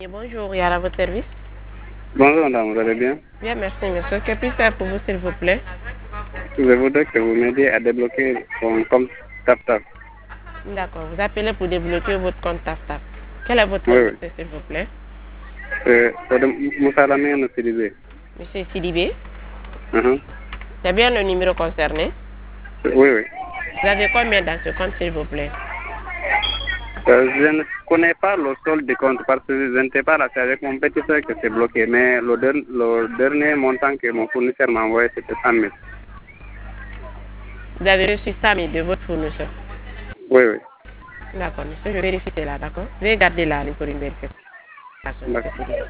Et bonjour, Yara, à votre service. Bonjour madame, vous allez bien? Bien, merci monsieur. Que puis-je faire pour vous, s'il vous plaît? Je voudrais que vous m'aidiez à débloquer mon compte TapTap. D'accord, vous appelez pour débloquer votre compte TapTap. Quel est votre nom, Oui, oui. monsieur, s'il vous plaît? Moussa Lamine Sidibé. Monsieur Sidibé, Mhm. c'est bien le numéro concerné. Oui, oui. Vous avez combien dans ce compte, s'il vous plaît? Je ne connais pas le solde de compte parce que je n'étais pas là, c'est avec mon petit frère que c'est bloqué. Mais le dernier montant que mon fournisseur m'a envoyé, c'était 100 000. Vous avez reçu 100 000 de votre fournisseur. Oui, oui. D'accord, monsieur, je vérifie cela, d'accord? Veuillez garder la ligne pour une vérification, monsieur D'accord. Sidibé.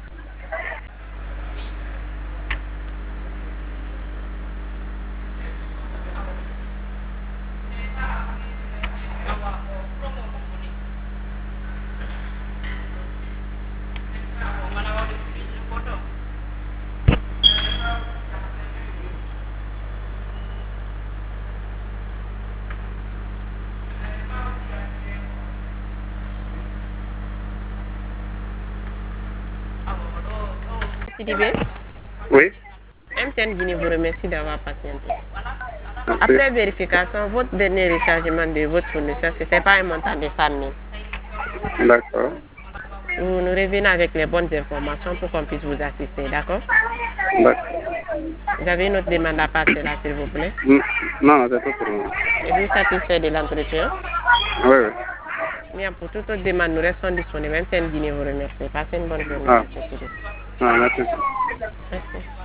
Sidibé, Oui, MTN Guinée vous remercie d'avoir patienté. merci. Après vérification, votre dernier rechargement de votre fournisseur, ce n'était pas un montant de 100 000. D'accord. Vous nous revenez avec les bonnes informations pour qu'on puisse vous assister, d'accord? D'accord. Vous avez une autre demande à passer là, s'il vous plaît? Non, c'est tout pour moi. Êtes-vous satisfait de l'entretien? Oui, oui. Bien, pour toute autre demande, nous restons disponibles. MTN Guinée vous remercie. Passez une bonne journée, Ah, monsieur Sidi. ah merci. Merci.